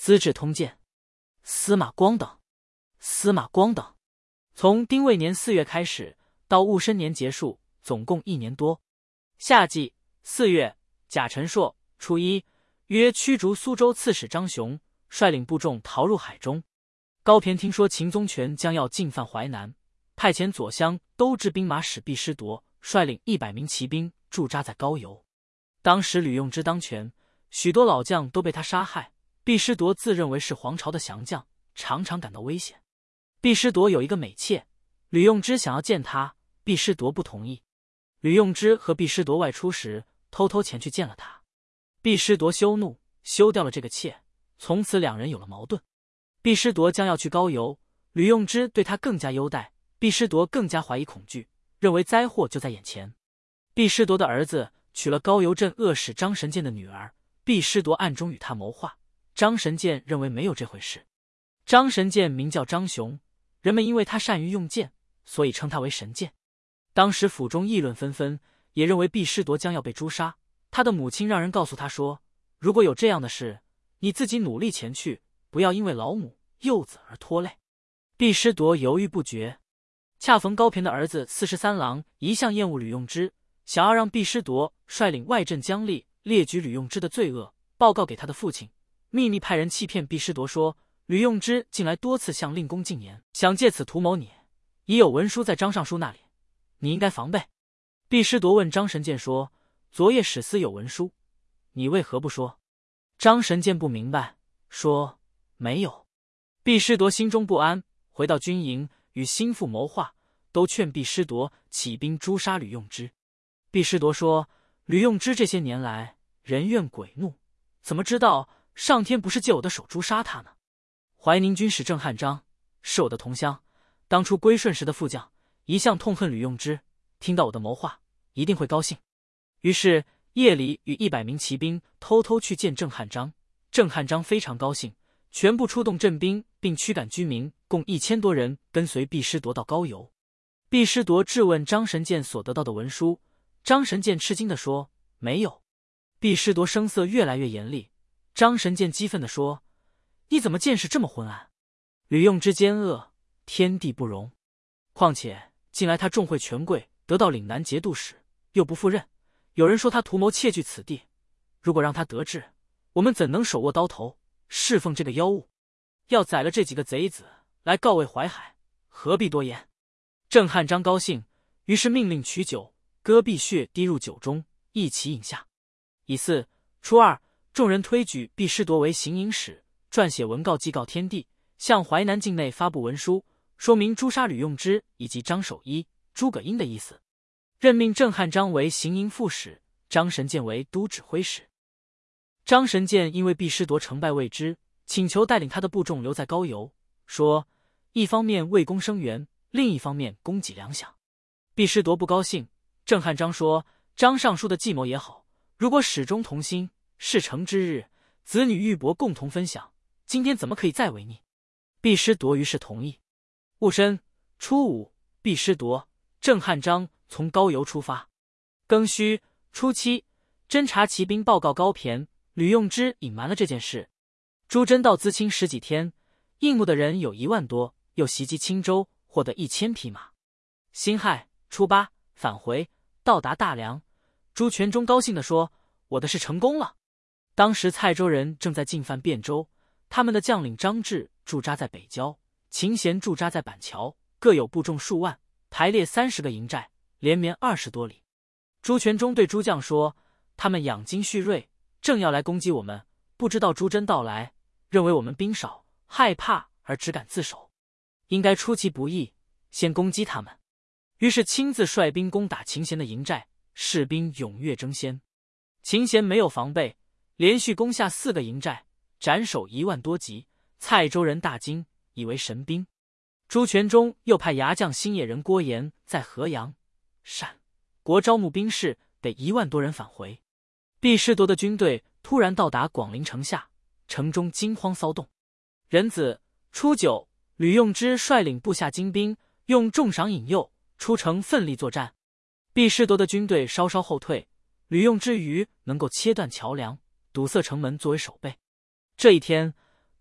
资治通鉴》，司马光等。从丁未年4月开始，到戊申年结束，总共1年多。夏季4月，甲辰朔初一，约驱逐苏州刺史张雄，率领部众逃入海中。高骈听说秦宗权将要进犯淮南，派遣左相都制兵马使毕师铎率领100名骑兵驻扎在高邮。当时吕用之当权，许多老将都被他杀害。毕师铎自认为是皇朝的降将，常常感到危险。毕师铎有一个美妾，吕用之想要见他，毕师铎不同意。吕用之和毕师铎外出时，偷偷前去见了他。毕师铎羞怒，休掉了这个妾，从此两人有了矛盾。毕师铎将要去高邮，吕用之对他更加优待，毕师铎更加怀疑恐惧，认为灾祸就在眼前。毕师铎的儿子娶了高邮镇恶使张神健的女儿，毕师铎暗中与他谋划，张神健认为没有这回事。张神健名叫张雄，人们因为他善于用剑，所以称他为神剑。当时府中议论纷纷，也认为毕师铎将要被诛杀。他的母亲让人告诉他说，如果有这样的事，你自己努力前去，不要因为老母幼子而拖累。毕师铎犹豫不决。恰逢高骈的儿子43郎一向厌恶吕用之，想要让毕师铎率领外镇将吏列举吕用之的罪恶，报告给他的父亲，秘密派人欺骗毕师铎说，吕用之近来多次向令公进言，想借此图谋你，已有文书在张尚书那里，你应该防备。毕师铎问张神健说，昨夜史司有文书，你为何不说？张神健不明白，说没有。毕师铎心中不安，回到军营与心腹谋划，都劝毕师铎起兵诛杀吕用之。毕师铎说，吕用之这些年来人怨鬼怒，怎么知道上天不是借我的手诛杀他呢？怀宁军使郑汉章是我的同乡，当初归顺时的副将，一向痛恨吕用之，听到我的谋划，一定会高兴。于是夜里与100名骑兵偷偷去见郑汉章。郑汉章非常高兴，全部出动镇兵，并驱赶居民，共1000多人跟随毕师铎到高邮。毕师铎质问张神健所得到的文书，张神健吃惊地说没有。毕师铎声色越来越严厉，张神健激愤地说，你怎么见识这么昏暗？吕用之奸恶，天地不容。况且近来他重会权贵，得到岭南节度使，又不赴任，有人说他图谋窃据此地，如果让他得志，我们怎能手握刀头侍奉这个妖物？要宰了这几个贼子来告慰淮海，何必多言？郑汉章高兴，于是命令取酒，割毕血滴入酒中，一起饮下。以巳初二，众人推举毕师铎为行营使，撰写文告祭告天地，向淮南境内发布文书，说明诛杀吕用之以及张守一、诸葛英的意思。任命郑汉章为行营副使，张神健为都指挥使。张神健因为毕师铎成败未知，请求带领他的部众留在高邮，说一方面为公生源，另一方面供给粮饷。毕师铎不高兴，郑汉章说，张尚书的计谋也好，如果始终同心，事成之日，子女玉帛共同分享，今天怎么可以再违逆？毕师铎于是同意。戊申初五，毕师铎、郑汉章从高邮出发。庚戌初七，侦察骑兵报告高骈，吕用之隐瞒了这件事。朱桢到淄青10几天，应募的人有1万多，又袭击青州，获得1000匹马。辛亥初八，返回，到达大梁。朱全忠高兴地说，我的事成功了。当时蔡州人正在进犯汴州，他们的将领张志驻扎在北郊，秦贤驻扎在板桥，各有部众数万，排列30个营寨，连绵20多里。朱全忠对诸将说，他们养精蓄锐，正要来攻击我们，不知道朱桢到来，认为我们兵少，害怕而只敢自守，应该出其不意，先攻击他们。于是亲自率兵攻打秦贤的营寨，士兵踊跃争先。秦贤没有防备，连续攻下4个营寨，斩首1万多级。蔡州人大惊，以为神兵。朱全忠又派牙将新野人郭延在河阳、陕国招募兵士，得1万多人返回。毕师铎的军队突然到达广陵城下，城中惊慌骚动。壬子初九，吕用之率领部下精兵，用重赏引诱，出城奋力作战。毕师铎的军队稍稍后退，吕用之余能够切断桥梁，堵塞城门作为守备。这一天，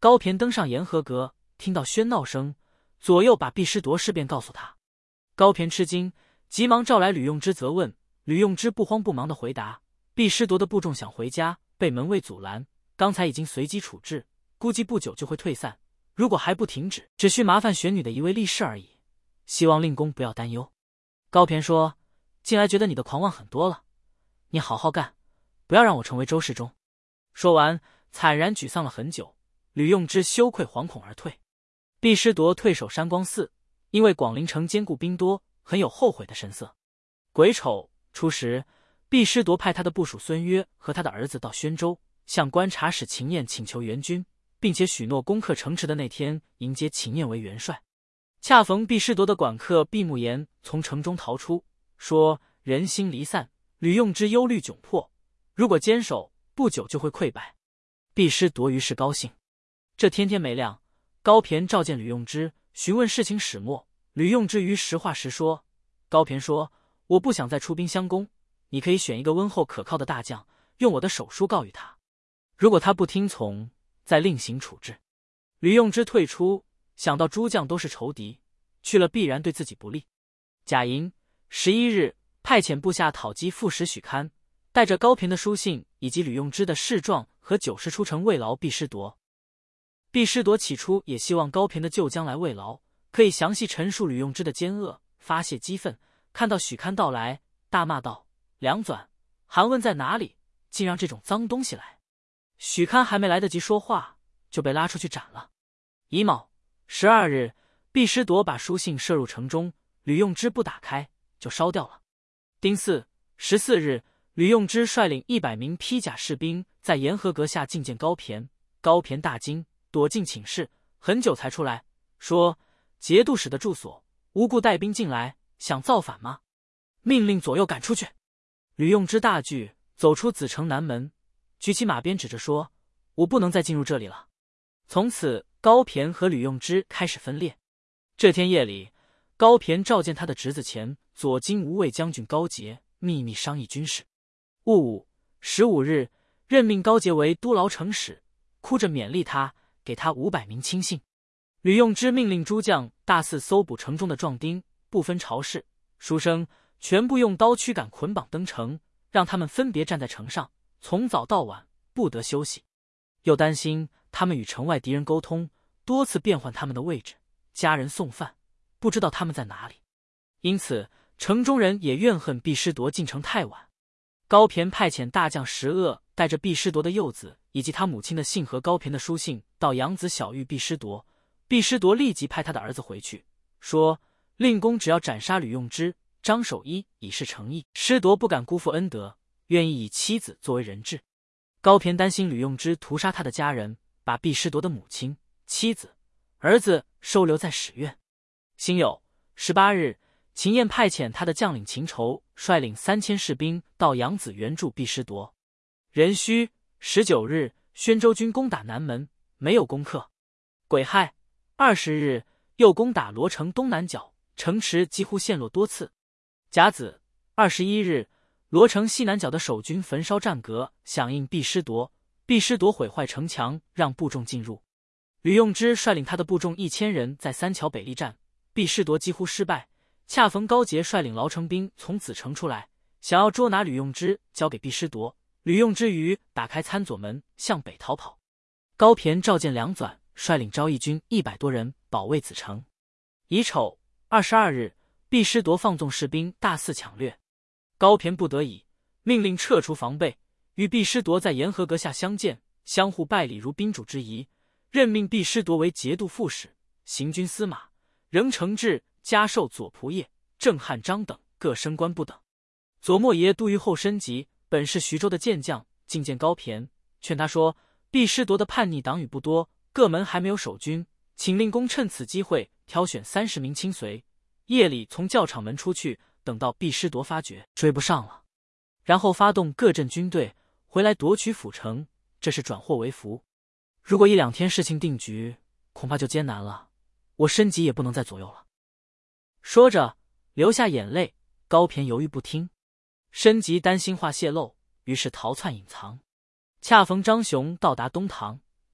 高骈登上沿河阁，听到喧闹声，左右把毕师铎事便告诉他。高骈吃惊，急忙召来吕用之责问。吕用之不慌不忙地回答：毕师铎的部众想回家，被门卫阻拦，刚才已经随机处置，估计不久就会退散。如果还不停止，只需麻烦玄女的一位力士而已，希望令公不要担忧。高骈说：近来觉得你的狂妄很多了，你好好干，不要让我成为周世忠。说完，惨然沮丧了很久。吕用之羞愧惶恐而退。毕师铎退守山光寺，因为广陵城坚固兵多，很有后悔的神色。癸丑初时，毕师铎派他的部属孙约和他的儿子到宣州，向观察使秦彦请求援军，并且许诺攻克城池的那天迎接秦彦为元帅。恰逢毕师铎的管客毕慕言从城中逃出，说人心离散，吕用之忧虑窘迫，如果坚守，不久就会溃败。毕师铎于是高兴。这天天没亮，高骈召见吕用之，询问事情始末。吕用之于实话实说。高骈说：我不想再出兵相攻，你可以选一个温厚可靠的大将，用我的手书告谕他，如果他不听从，再另行处置。吕用之退出，想到诸将都是仇敌，去了必然对自己不利。甲寅11日，派遣部下讨击副使许堪，带着高骈的书信以及吕用之的事状和酒食出城慰劳毕师铎。毕师铎起初也希望高骈的旧将来慰劳，可以详细陈述吕用之的奸恶，发泄激愤。看到许堪到来，大骂道：梁纂，韩问在哪里？竟让这种脏东西来！许堪还没来得及说话，就被拉出去斩了。乙卯12日，毕师铎把书信射入城中，吕用之不打开，就烧掉了。丁巳14日，吕用之率领100名披甲士兵在沿河阁下觐见高骈。高骈大惊，躲进寝室，很久才出来，说：节度使的住所，无故带兵进来，想造反吗？命令左右赶出去。吕用之大惧，走出子城南门，举起马鞭指着说：我不能再进入这里了。从此高骈和吕用之开始分裂。这天夜里，高骈召见他的侄子前左金吾卫将军高捷，秘密商议军事。戊午15日，任命高捷为都牢城使，哭着勉励他，给他500名亲信。吕用之命令诸将大肆搜捕城中的壮丁，不分朝氏，书生全部用刀驱赶捆绑登城，让他们分别站在城上，从早到晚不得休息。又担心他们与城外敌人沟通，多次变换他们的位置，家人送饭，不知道他们在哪里。因此城中人也怨恨毕师铎进城太晚。高骈派遣大将石鄂带着毕师铎的幼子以及他母亲的信和高骈的书信到扬子小遇毕师铎。毕师铎立即派他的儿子回去，说令公只要斩杀吕用之、张守一以示诚意，师铎不敢辜负恩德，愿意以妻子作为人质。高骈担心吕用之屠杀他的家人，把毕师铎的母亲、妻子、儿子收留在史院。辛酉18日，秦彦派遣他的将领秦畴率领3000士兵到扬子援助毕师铎。壬戌19日，宣州军攻打南门，没有攻克。癸亥20日，又攻打罗城东南角，城池几乎陷落多次。甲子21日，罗城西南角的守军焚烧战阁，响应毕师铎。毕师铎毁坏城墙，让部众进入。吕用之率领他的部众1000人在三桥北立战，毕师铎几乎失败。恰逢高捷率领牢城兵从子城出来，想要捉拿吕用之，交给毕师铎。吕用之于打开参左门，向北逃跑。高骈召见梁纂，率领昭义军100多人保卫子城。乙丑22日，毕师铎放纵士兵大肆抢掠，高骈不得已，命令撤除防备，与毕师铎在沿河阁下相见，相互拜礼如宾主之谊，任命毕师铎为节度副使、行军司马，仍承制加授左仆射、正汉章等各升官不等。左莫爷都虞候申吉本是徐州的健将，觐见高骈，劝他说：毕师铎的叛逆党羽不多，各门还没有守军，请令公趁此机会挑选30名亲随，夜里从教场门出去，等到毕师铎发觉追不上了，然后发动各镇军队回来夺取府城，这是转祸为福。如果1-2天事情定局，恐怕就艰难了，我申吉也不能再左右了。说着流下眼泪，高骈犹豫不听。申吉担心话泄露，于是逃窜隐藏。恰逢张雄到达东堂，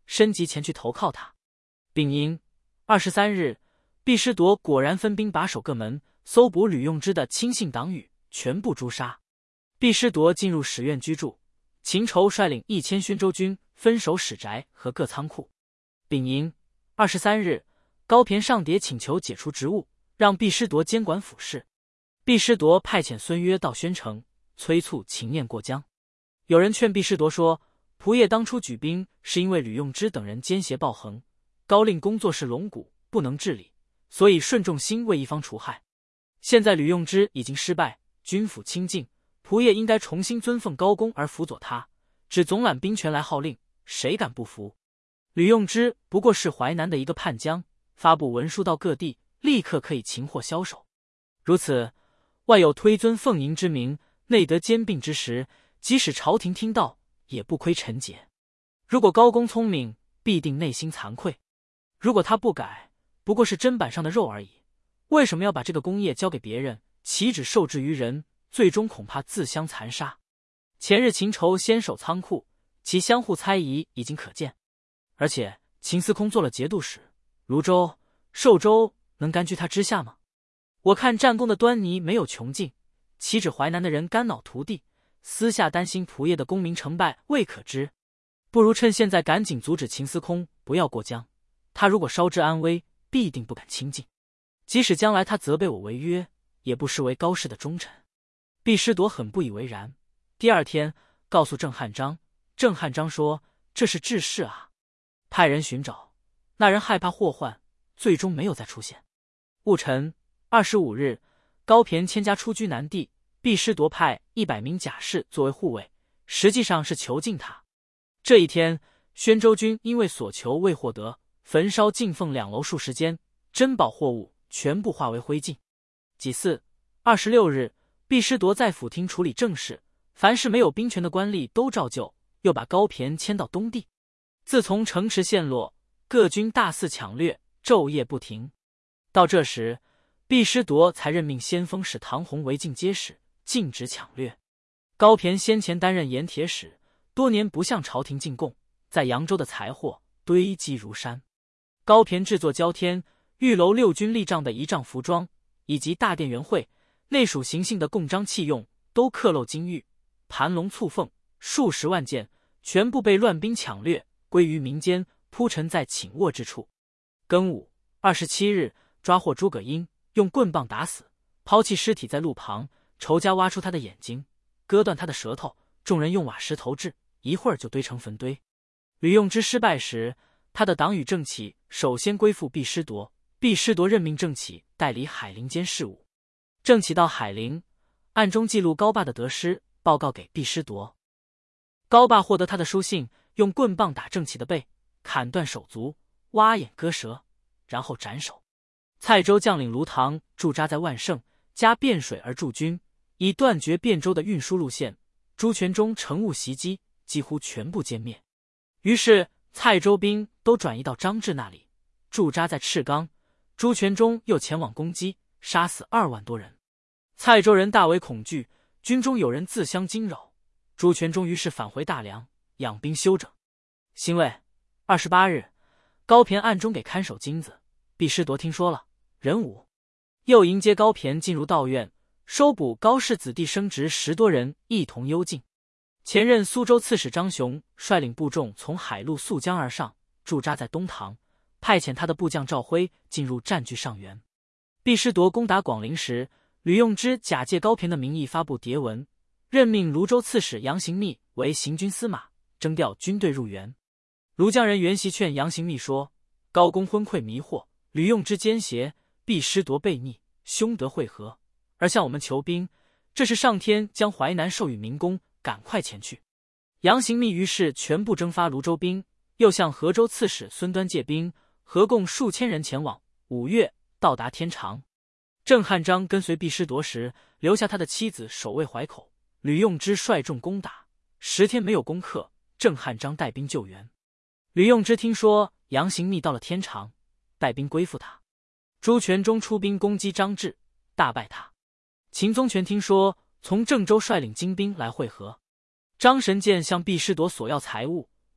申即前去投靠他。丙寅23日，毕师铎果然分兵把守各门，搜捕吕用之的亲信党羽，全部诛杀。毕师铎进入史院居住，秦筹率领1000宣州军分守史宅和各仓库。丙寅23日，高骈上牒请求解除职务，让毕师铎监管府事。毕师铎派遣孙约到宣城，催促秦念过江。有人劝毕师铎说，仆射当初举兵是因为吕用之等人奸邪暴横，高令公做事龙骨，不能治理，所以顺众心为一方除害。现在吕用之已经失败，军府清净，仆射应该重新尊奉高公而辅佐他，只总揽兵权来号令，谁敢不服？吕用之不过是淮南的一个叛将，发布文书到各地，立刻可以擒获枭首。如此，外有推尊奉迎之名，内得兼并之实，即使朝廷听到，也不亏臣节。如果高公聪明，必定内心惭愧；如果他不改，不过是砧板上的肉而已。为什么要把这个功业交给别人？岂止受制于人，最终恐怕自相残杀。前日秦筹先守仓库，其相互猜疑已经可见。而且秦司空做了节度使，泸州、寿州能甘居他之下吗？我看战功的端倪没有穷尽，岂止淮南的人肝脑涂地，私下担心仆射的功名成败未可知。不如趁现在赶紧阻止秦司空不要过江，他如果稍知安危，必定不敢亲近。即使将来他责备我违约，也不失为高氏的忠臣。毕师铎很不以为然，第二天告诉郑汉章，郑汉章说这是致事啊，派人寻找，那人害怕祸患，最终没有再出现。戊辰25日，高骈迁家出居南地，毕师铎派100名甲士作为护卫，实际上是囚禁他。这一天，宣州军因为所求未获得，焚烧进凤2楼数十间，珍宝货物全部化为灰烬。己巳26日，毕师铎在府厅处理政事，凡是没有兵权的官吏都照旧，又把高骈迁到东地。自从城池陷落，各军大肆抢掠，昼夜不停。到这时，毕师铎才任命先锋使唐弘为进阶使，禁止抢掠。高骈先前担任盐铁使，多年不向朝廷进贡，在扬州的财货堆积如山。高骈制作交天、御楼6军立帐的仪仗服装，以及大殿园会内属行幸的贡章器用，都刻镂金玉，盘龙簇凤，数十万件，全部被乱兵抢掠，归于民间，铺陈在寝卧之处。庚午27日，抓获诸葛英，用棍棒打死，抛弃尸体在路旁，仇家挖出他的眼睛，割断他的舌头，众人用瓦石投掷，一会儿就堆成坟堆。吕用之失败时，他的党羽郑起首先归附毕师铎，毕师铎任命郑起代理海陵监事务。郑起到海陵，暗中记录高霸的得失，报告给毕师铎。高霸获得他的书信，用棍棒打郑起的背，砍断手足，挖眼割舌，然后斩首。蔡州将领卢唐驻扎在万盛，加汴水而驻军，以断绝汴州的运输路线。朱全忠乘雾袭击，几乎全部歼灭。于是蔡州兵都转移到张志那里，驻扎在赤冈。朱全忠又前往攻击，杀死2万多人。蔡州人大为恐惧，军中有人自相惊扰。朱全忠于是返回大梁，养兵休整。辛未28日，高骈暗中给看守金子。毕师铎听说了，壬午又迎接高骈进入道院，收捕高氏子弟生侄10多人，一同幽禁。前任苏州刺史张雄率领部众从海路溯江而上，驻扎在东堂，派遣他的部将赵辉进入占据上元。毕师铎攻打广陵时，吕用之假借高骈的名义发布牒文，任命泸州刺史杨行密为行军司马，征调军队入援。庐江人袁袭劝杨行密说，高公昏聩迷惑，吕用之奸邪，毕师铎悖逆，凶德会合，而向我们求兵，这是上天将淮南授予民工，赶快前去。杨行密于是全部征发泸州兵，又向河州刺史孙端借兵，合共数千人前往。5月到达天长。郑汉章跟随毕师铎时，留下他的妻子守卫淮口。吕用之率众攻打，10天没有攻克，郑汉章带兵救援。吕用之听说杨行密到了天长，带兵归附他。朱全忠出兵攻击张志，大败他。秦宗权听说，从郑州率领精兵来会合。张神剑向毕师铎索要财物，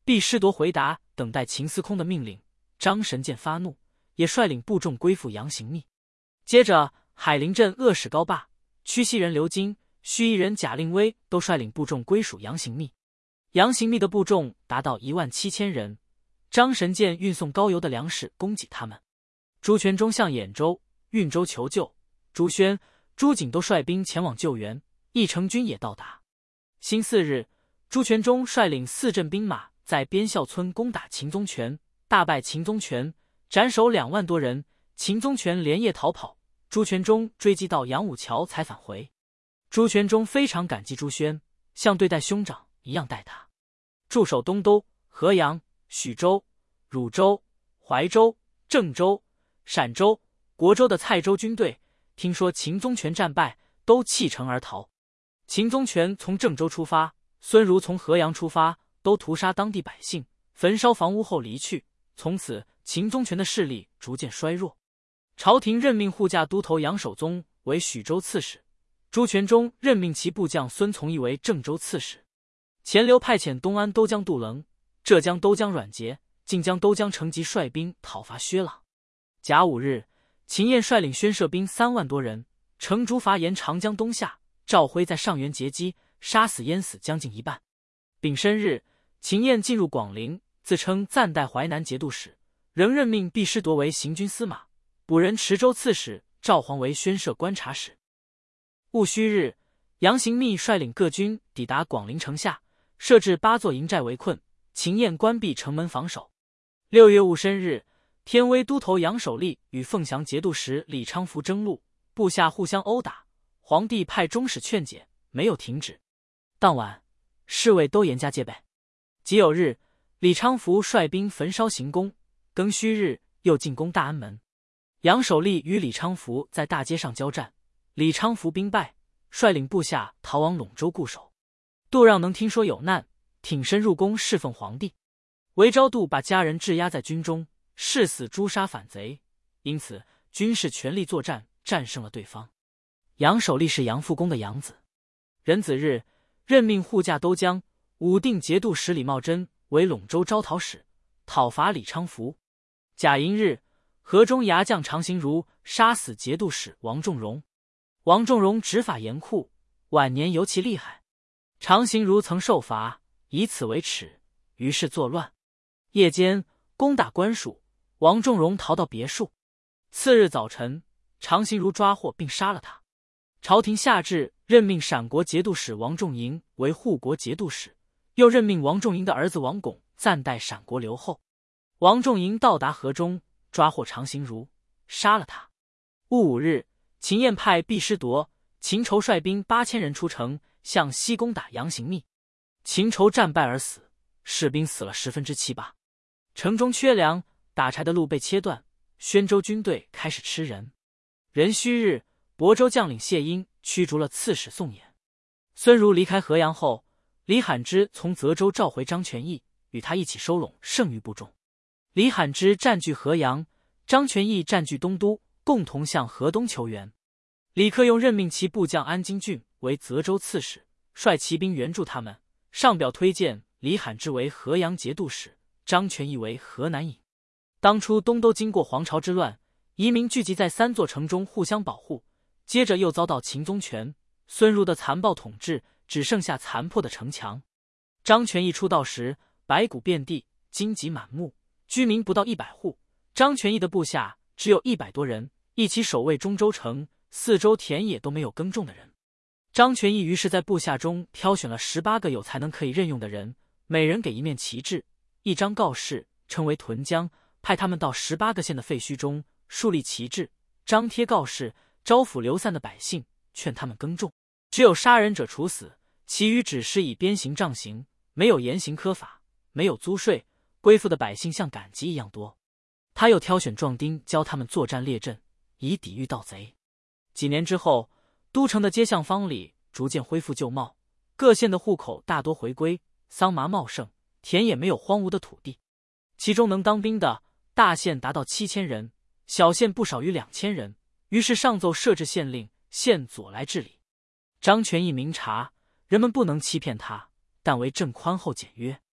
毕师铎回答等待秦司空的命令。张神剑发怒，也率领部众归附杨行密。接着，海陵镇恶使高霸、曲西人刘金、盱眙人贾令威都率领部众归属杨行密。杨行密的部众达到17000人。张神剑运送高邮的粮食供给他们。朱全忠向兖州、运州求救，朱宣、朱瑾都率兵前往救援，义成军也到达。辛巳日，朱全忠率领4镇兵马在边孝村攻打秦宗权，大败秦宗权，斩首2万多人。秦宗权连夜逃跑，朱全忠追击到杨武桥才返回。朱全忠非常感激朱宣，像对待兄长一样待他。驻守东都、河阳、许州、汝州、怀州、郑州、陕州、国州的蔡州军队，听说秦宗权战败，都弃城而逃。秦宗权从郑州出发，孙儒从河阳出发，都屠杀当地百姓，焚烧房屋后离去。从此，秦宗权的势力逐渐衰弱。朝廷任命护驾都头杨守宗为许州刺史，朱全忠任命其部将孙从义为郑州刺史。钱镠派遣东安都将杜棱、浙江都将阮节、晋江都将程吉率兵讨伐薛朗。甲午日，秦彦率领宣社兵3万多人，乘竹筏沿长江东下，赵辉在上元截击，杀死淹死将近一半。丙申日，秦彦进入广陵，自称暂代淮南节度使，仍任命毕师铎为行军司马，补任池州刺史，赵煌为宣社观察使。戊戌日，杨行密率领各军抵达广陵城下，设置8座营寨围困，秦彦关闭城门防守。6月戊申日，天威都头杨守立与凤翔节度使李昌福争路，部下互相殴打，皇帝派中使劝解，没有停止。当晚，侍卫都严加戒备。己酉日，李昌福率兵焚烧行宫，庚戌日又进攻大安门。杨守立与李昌福在大街上交战，李昌福兵败，率领部下逃往陇州固守。杜让能听说有难，挺身入宫侍奉皇帝。韦昭度把家人质押在军中，誓死诛杀反贼，因此军士全力作战，战胜了对方。杨守立是杨复恭的养子。壬子日，任命护驾都将、武定节度使李茂贞为陇州招讨使，讨伐李昌福。甲寅日，河中牙将常行如杀死节度使王仲荣。王仲荣执法严酷，晚年尤其厉害。常行如曾受罚，以此为耻，于是作乱。夜间攻打官署，王仲荣逃到别墅。次日早晨，常行如抓获并杀了他。朝廷下旨任命陕国节度使王仲营为护国节度使，又任命王仲营的儿子王拱暂代陕国留后。王仲营到达河中，抓获常行如，杀了他。戊午日，秦彦派毕师铎、秦仇率兵8000人出城，向西攻打杨行密。秦仇战败而死，士兵死了8%。城中缺粮，打柴的路被切断，宣州军队开始吃人。壬戌日，亳州将领谢英驱逐了刺史宋衍。孙儒离开河阳后，李罕之从泽州召回张全义，与他一起收拢剩余部众。李罕之占据河阳，张全义占据东都，共同向河东求援。李克用任命其部将安京郡为泽州刺史，率骑兵援助他们。上表推荐李罕之为河阳节度使，张全义为河南尹。当初东都经过黄巢之乱，移民聚集在3座城中互相保护，接着又遭到秦宗权、孙儒的残暴统治，只剩下残破的城墙。张全义出道时，白骨遍地，荆棘满目，居民不到100户。张全义的部下只有100多人，一起守卫中州城，四周田野都没有耕种的人。张全义于是在部下中挑选了18个有才能可以任用的人，每人给一面旗帜、一张告示，称为屯将，派他们到18个县的废墟中树立旗帜，张贴告示，招抚流散的百姓，劝他们耕种。只有杀人者处死，其余只是以鞭刑杖刑，没有严刑苛法，没有租税，归附的百姓像赶集一样多。他又挑选壮丁，教他们作战列阵，以抵御盗贼。几年之后，都城的街巷坊里逐渐恢复旧貌，各县的户口大多回归，桑麻茂盛，田野没有荒芜的土地。其中能当兵的大县达到7000人，小县不少于2000人。于是上奏设置县令，县左来治理。张全义明察，人们不能欺骗他，但为政宽厚简约。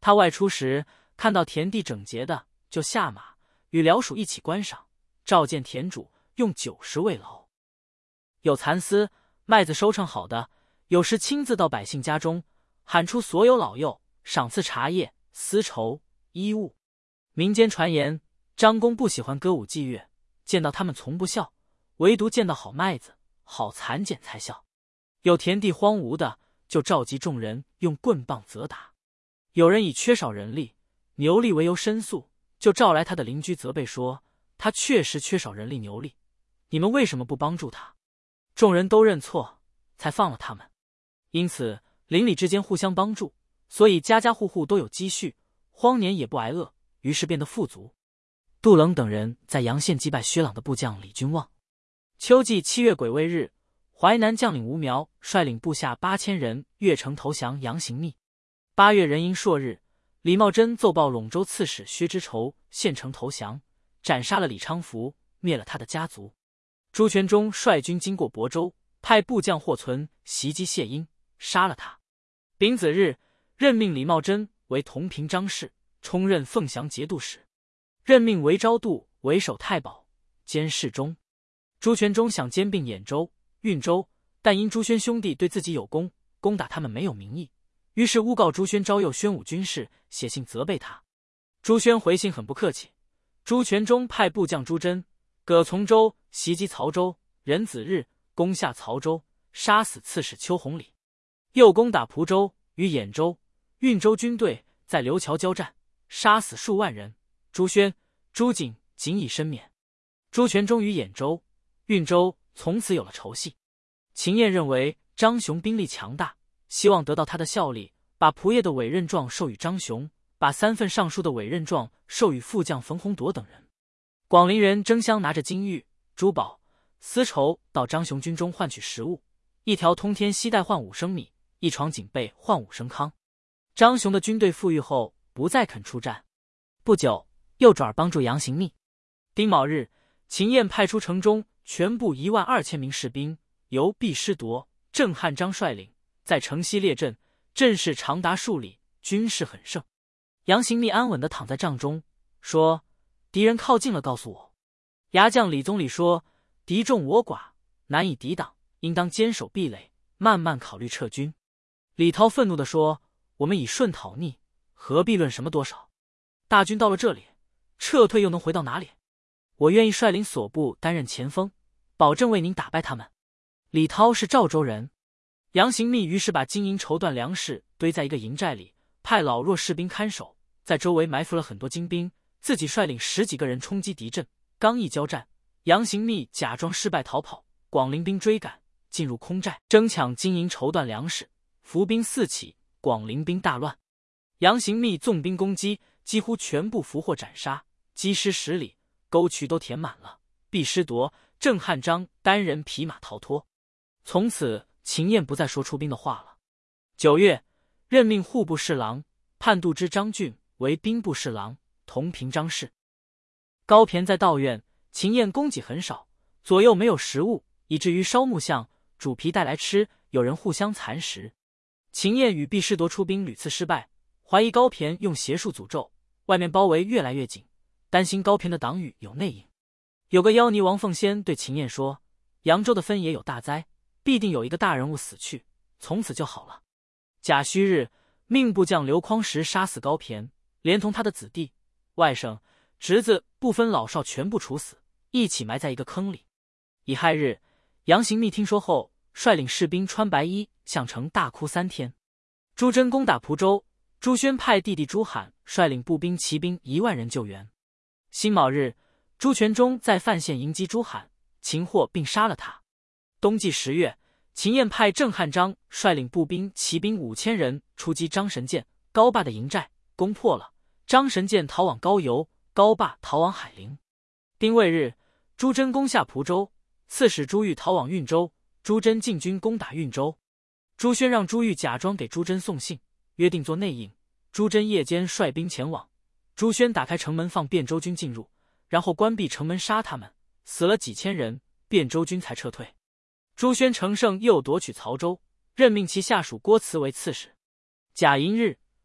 他外出时看到田地整洁的，就下马与僚属一起观赏，召见田主，用酒食慰劳。有蚕丝、麦子收成好的，有时亲自到百姓家中，喊出所有老幼，赏赐茶叶、丝绸、衣物。民间传言，张公不喜欢歌舞伎乐，见到他们从不笑，唯独见到好麦子、好蚕茧才笑。有田地荒芜的，就召集众人用棍棒责打。有人以缺少人力、牛力为由申诉，就召来他的邻居责备说，他确实缺少人力牛力，你们为什么不帮助他？众人都认错，才放了他们。因此邻里之间互相帮助，所以家家户户都有积蓄，荒年也不挨饿，于是变得富足。杜冷等人在阳县击败薛朗的部将李君望。秋季7月癸未日，淮南将领吴苗率领部下8000人越城投降杨行密。8月壬寅朔日，李茂贞奏报陇州刺史薛之畴献城投降，斩杀了李昌福，灭了他的家族。朱全忠率军经过亳州，派部将霍存袭击谢英，杀了他。丙子日，任命李茂贞为同平章事，充任凤翔节度使，任命韦昭度为守太保，兼侍中。朱全忠想兼并兖州、运州，但因朱宣兄弟对自己有功，攻打他们没有名义，于是诬告朱宣招诱宣武军士，写信责备他。朱宣回信很不客气。朱全忠派部将朱珍、葛从周袭击曹州，壬子日攻下曹州，杀死刺史邱弘礼。又攻打蒲州，与兖州、运州军队在刘桥交战，杀死数万人。朱宣、朱瑾仅以身免。朱全忠于兖州、运州从此有了仇隙。秦彦认为张雄兵力强大，希望得到他的效力，把仆射的委任状授予张雄，把3份尚书的委任状授予副将冯洪铎等人。广陵人争相拿着金玉、珠宝、丝绸到张雄军中换取食物，一条通天锡带换5升米，一床锦被换5升糠。张雄的军队富裕后，不再肯出战。不久，又转而帮助杨行密。丁卯日，秦彦派出城中全部12000名士兵，由毕师铎、郑汉章率领，在城西列阵，阵势长达数里，军势很盛。杨行密安稳地躺在帐中，说：“敌人靠近了，告诉我。”牙将李宗礼说：“敌众我寡，难以抵挡，应当坚守壁垒，慢慢考虑撤军。”李涛愤怒地说：“我们以顺讨逆，何必论什么多少？大军到了这里，撤退又能回到哪里？我愿意率领所部担任前锋，保证为您打败他们。”李涛是赵州人。杨行密于是把金银绸缎粮食堆在一个营寨里，派老弱士兵看守，在周围埋伏了很多精兵，自己率领10几个人冲击敌阵。刚一交战，杨行密假装失败逃跑，广陵兵追赶，进入空寨，争抢金银绸缎粮食，伏兵四起，广陵兵大乱。杨行密纵兵攻击，几乎全部俘获斩杀，击尸10里，沟渠都填满了。毕师铎、郑汉章单人匹马逃脱。从此秦彦不再说出兵的话了。9月，任命户部侍郎判度之张俊为兵部侍郎，同平章事。高骈在道院，秦彦供给很少，左右没有食物，以至于烧木像、煮皮带来吃，有人互相蚕食。秦彦与毕师铎出兵屡次失败，怀疑高骈用邪术诅咒，外面包围越来越紧，担心高骈的党羽有内应。有个妖尼王凤仙对秦彦说：“扬州的分野有大灾，必定有一个大人物死去，从此就好了。”甲戌日，命部将刘匡时杀死高骈，连同他的子弟、外甥、侄子不分老少全部处死，一起埋在一个坑里。乙亥日，杨行密听说后，率领士兵穿白衣向城大哭3天。朱珍攻打蒲州，朱宣派弟弟朱罕率领步兵骑兵1万人救援。辛卯日，朱全忠在范县迎击朱罕，擒获并杀了他。冬季10月，秦彦派郑汉章率领步兵骑兵5000人出击张神监、高坝的营寨，攻破了。张神监逃往高邮，高坝逃往海陵。丁未日，朱珍攻下蒲州，刺史朱玉逃往运州，朱珍进军攻打运州。朱宣让朱玉假装给朱珍送信，约定做内应。朱珍夜间率兵前往，朱宣打开城门放汴州军进入，然后关闭城门杀他们，死了几千人，汴州军才撤退。朱宣乘胜又夺取曹州，任命其下属郭慈为刺史。甲寅日，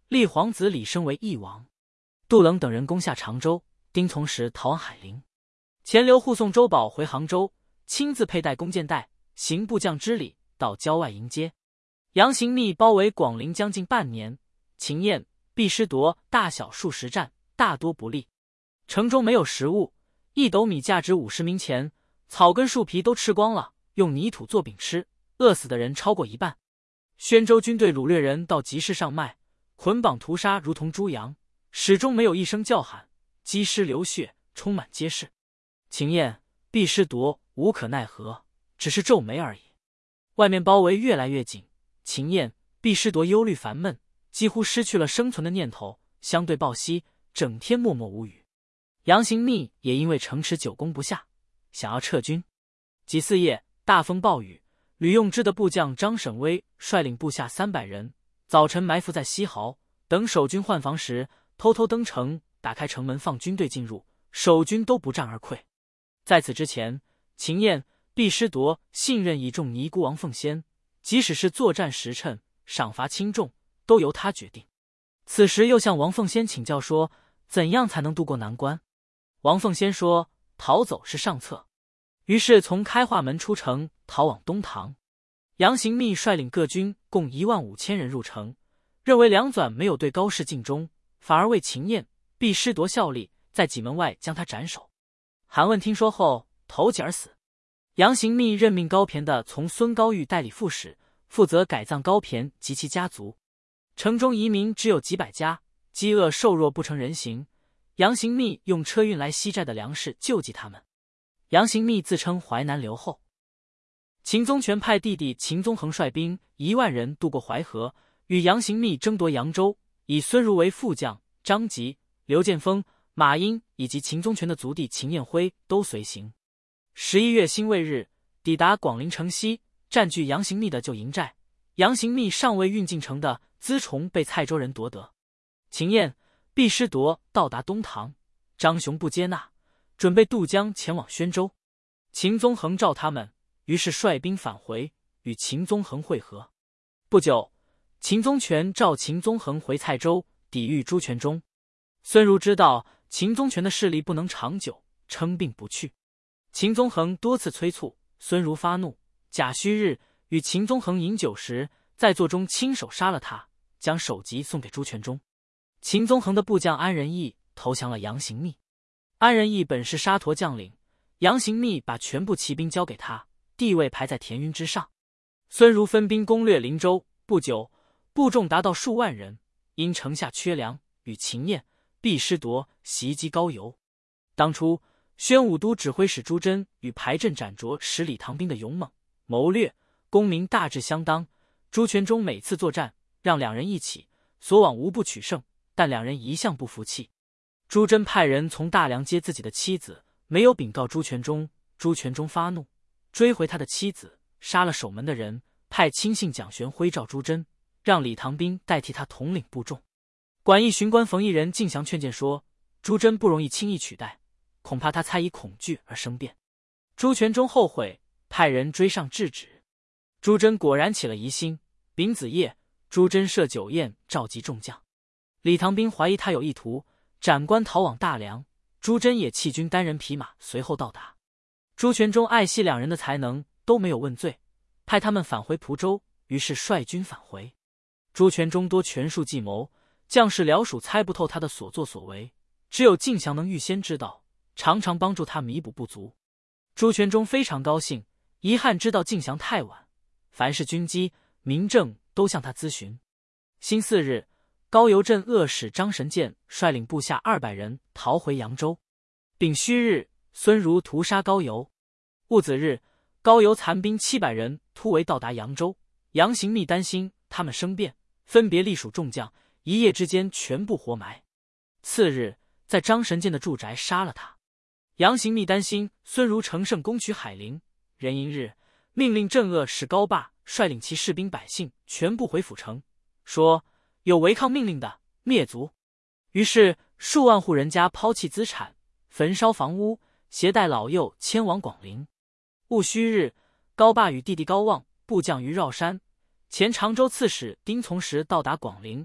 立皇子李升为义王。杜冷等人攻下常州，丁从时逃往海陵。钱镠护送周保回杭州，亲自佩戴弓箭袋，行部将之礼，到郊外迎接。杨行密包围广陵将近半年，秦燕、毕师铎大小数十战，大多不利。城中没有食物，1斗米价值50名钱，草根树皮都吃光了，用泥土做饼吃，饿死的人超过1半。宣州军队掳掠人到集市上卖，捆绑屠杀如同猪羊，始终没有一声叫喊，积尸流血，充满街市。秦燕、毕师铎无可奈何，只是皱眉而已。外面包围越来越紧，秦燕、毕师铎忧虑烦闷，几乎失去了生存的念头，相对抱膝，整天默默无语。杨行密也因为城池久攻不下，想要撤军。己巳夜，大风暴雨，吕用之的部将张沈巍率领部下300人，早晨埋伏在西濠，等守军换防时，偷偷登城，打开城门放军队进入，守军都不战而溃。在此之前，秦燕、毕师铎信任倚重尼姑王凤仙，即使是作战时辰、赏罚轻重，都由他决定。此时又向王凤仙请教说，怎样才能渡过难关？王凤仙说，逃走是上策。于是从开化门出城，逃往东塘。杨行密率领各军共15000人入城，认为梁纂没有对高氏尽忠，反而为秦燕、毕师铎效力，在戟门外将他斩首。韩问听说后投戟而死。杨行密任命高骈的从孙高玉代理副使，负责改葬高骈及其家族。城中移民只有几百家，饥饿瘦弱不成人形。杨行密用车运来西寨的粮食救济他们。杨行密自称淮南留后。秦宗权派弟弟秦宗衡率兵1万人渡过淮河，与杨行密争夺扬州，以孙儒为副将，张吉、刘建锋、马英以及秦宗权的族弟秦彦辉都随行。11月辛未日，抵达广陵城西，占据杨行密的旧营寨。杨行密尚未运进城的辎重被蔡州人夺得。秦燕、毕师铎到达东塘，张雄不接纳，准备渡江前往宣州。秦宗衡召他们，于是率兵返回，与秦宗衡会合。不久，秦宗权召秦宗衡回蔡州，抵御朱全忠。孙儒知道秦宗权的势力不能长久，称病不去。秦宗衡多次催促，孙儒发怒，甲戌日与秦宗衡饮酒时，在座中亲手杀了他，将首级送给朱全忠。秦宗衡的部将安仁义投降了杨行密。安仁义本是沙陀将领，杨行密把全部骑兵交给他，地位排在田云之上。孙儒分兵攻略灵州，不久部众达到数万人，因城下缺粮，与秦燕、毕师铎袭击高邮。当初宣武都指挥使朱桢与排阵斩卓使李唐兵的勇猛谋略，功名大致相当。朱全忠每次作战，让2人一起，所往无不取胜，但2人一向不服气。朱桢派人从大梁接自己的妻子，没有禀告朱全忠，朱全忠发怒，追回他的妻子，杀了守门的人，派亲信蒋玄徽召朱桢，让李唐兵代替他统领部众。管驿巡官冯异人进降劝谏说，朱桢不容易轻易取代，恐怕他猜疑恐惧而生变。朱全忠后悔，派人追上制止。朱桢果然起了疑心。丙子夜，朱桢设酒宴，召集众将。李唐兵怀疑他有意图，斩官逃往大梁。朱桢也弃军单人匹马随后到达。朱全忠爱惜2人的才能，都没有问罪，派他们返回蒲州，于是率军返回。朱全忠多权术计谋，将士僚属猜不透他的所作所为，只有敬降能预先知道，常常帮助他弥补不足。朱全忠非常高兴，遗憾知道敬降太晚，凡是军机、民政都向他咨询。辛巳日，高邮镇恶使张神健率领部下200人逃回扬州。丙戌日，孙儒屠杀高邮。戊子日，高邮残兵700人突围到达扬州。杨行密担心他们生变，分别隶属众将，一夜之间全部活埋。次日，在张神健的住宅杀了他。杨行密担心孙儒乘胜攻取海陵，壬寅日，命令镇恶使高霸率领其士兵百姓全部回府城，说有违抗命令的，灭族。于是数万户人家抛弃资产，焚烧房屋，携带老幼迁往广陵。戊戌日，高霸与弟弟高望部将于绕山前常州刺史丁从时到达广陵。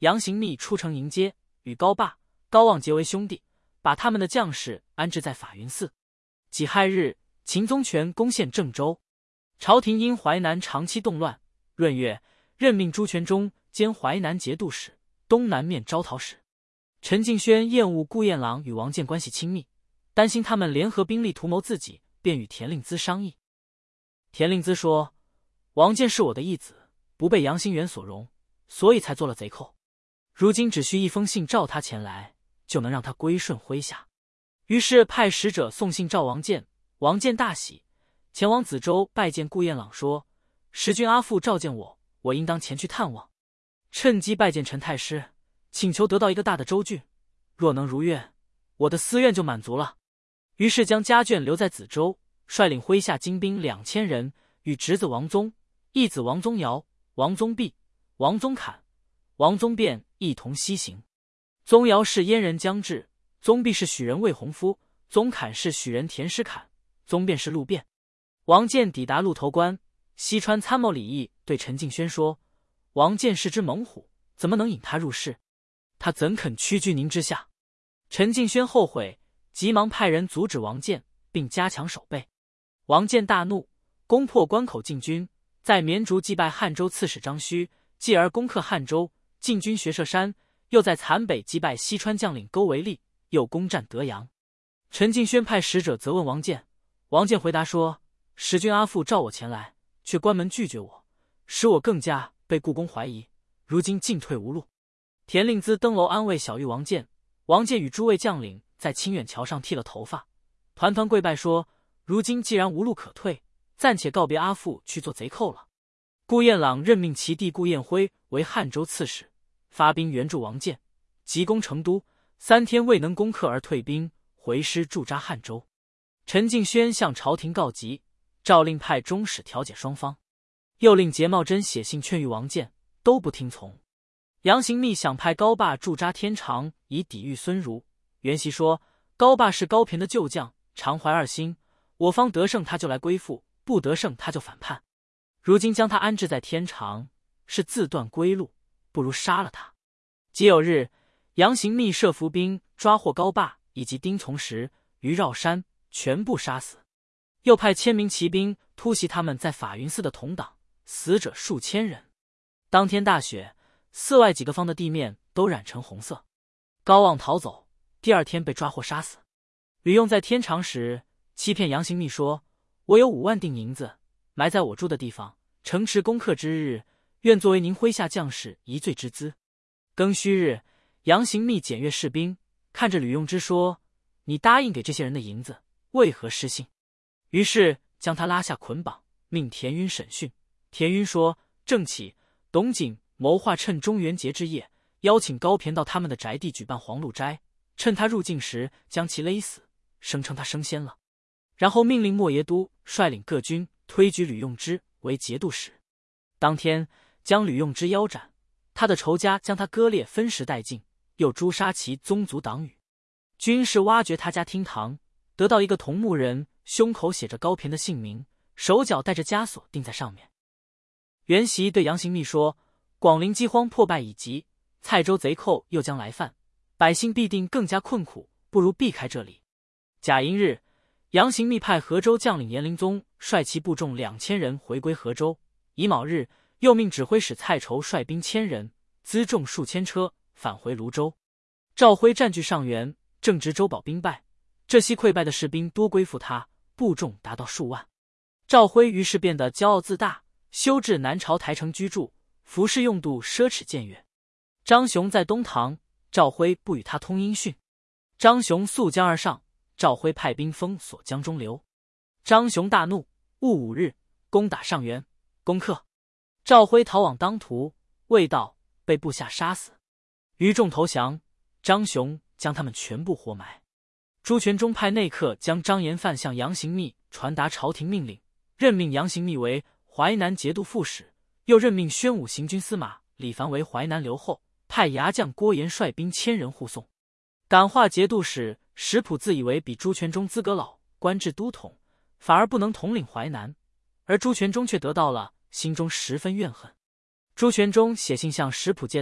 杨行密出城迎接，与高霸、高望结为兄弟，把他们的将士安置在法云寺。己亥日，秦宗权攻陷郑州。朝廷因淮南长期动乱，闰月任命朱全忠兼淮南节度使、东南面招讨使。陈敬轩厌恶顾彦朗与王建关系亲密，担心他们联合兵力图谋自己，便与田令孜商议。田令孜说：“王建是我的义子，不被杨兴元所容，所以才做了贼寇。如今只需一封信召他前来，就能让他归顺麾下。”于是派使者送信召王建。王建大喜，前往梓州拜见顾彦朗，说：“时君阿父召见我，我应当前去探望。趁机拜见陈太师，请求得到一个大的州郡，若能如愿，我的私愿就满足了。”于是将家眷留在梓州，率领麾下精兵2000人，与侄子王宗、义子王宗尧、王宗弼、王宗侃、王宗辩一同西行。宗尧是燕人姜志，宗弼是许人魏洪夫，宗侃是许人田师侃，宗辩是陆辩。王建抵达鹿头关，西川参谋李毅对陈敬轩说：“王建是只猛虎，怎么能引他入室？他怎肯屈居您之下？”陈敬轩后悔，急忙派人阻止王建，并加强守备。王建大怒，攻破关口进军，在绵竹击败汉州刺史张须，继而攻克汉州，进军学社山，又在残北击败西川将领勾维利，又攻占德阳。陈敬轩派使者责问王建，王建回答说：“时君阿父召我前来，却关门拒绝我，使我更加被故宫怀疑，如今进退无路。”田令孜登楼安慰小玉王建，王建与诸位将领在清远桥上剃了头发，团团跪拜说：“如今既然无路可退，暂且告别阿父去做贼寇了。”顾彦朗任命其弟顾彦辉为汉州刺史，发兵援助王建，急攻成都，3天未能攻克而退兵，回师驻扎汉州。陈敬轩向朝廷告急，诏令派中使调解双方，又令节茂真写信劝谕王建，都不听从。杨行密想派高霸驻扎天长，以抵御孙儒。袁熙说：“高霸是高骈的旧将，常怀二心，我方得胜他就来归附，不得胜他就反叛。如今将他安置在天长，是自断归路，不如杀了他。”己酉日，杨行密设伏兵抓获高霸以及丁从实、于绕山，全部杀死。又派1000名骑兵突袭他们在法云寺的同党，死者数千人。当天大雪，寺外几个方的地面都染成红色。高望逃走，第2天被抓获杀死。吕用在天长时欺骗杨行密说：“我有5万锭银子，埋在我住的地方，城池攻克之日，愿作为您麾下将士一罪之资。”庚戌日，杨行密检阅士兵，看着吕用之说：“你答应给这些人的银子，为何失信？”于是将他拉下捆绑，命田晕审讯。田晕说：“郑起、董瑾谋划趁中元节之夜，邀请高骈到他们的宅地举办黄露斋，趁他入境时将其勒死，声称他升仙了。然后命令莫耶都率领各军推举吕用之为节度使。当天将吕用之腰斩，他的仇家将他割裂分食殆尽，又诛杀其宗族党羽。军士挖掘他家厅堂，得到一个铜木人，胸口写着高骈的姓名，手脚带着枷锁钉在上面。袁习对杨行密说：“广陵饥荒破败已极，蔡州贼寇又将来犯，百姓必定更加困苦，不如避开这里。”甲寅日，杨行密派河州将领严灵宗率其部众2000人回归河州。乙卯日，又命指挥使蔡畴率兵1000人，辎重数千车，返回泸州。赵辉占据上元，正值周保兵败，这些溃败的士兵多归附他，部众达到数万。赵辉于是变得骄傲自大，修治南朝台城居住，服饰用度奢侈僭越。张雄在东堂，赵辉不与他通音讯。张雄溯江而上，赵辉派兵封锁江中流。张雄大怒，戊午日攻打上元，攻克。赵辉逃往当涂，未到，被部下杀死。余众投降，张雄将他们全部活埋。朱全忠派内客将张延范向杨行密传达朝廷命令，任命杨行密为淮南节度副使，又任命宣武行军司马李凡为淮南留后，派牙将郭延率兵1000人护送。感化节度使石普自以为比朱全忠资格老，官至都统，反而不能统领淮南，而朱全忠却得到了，心中十分怨恨。朱全忠写信向石普借道，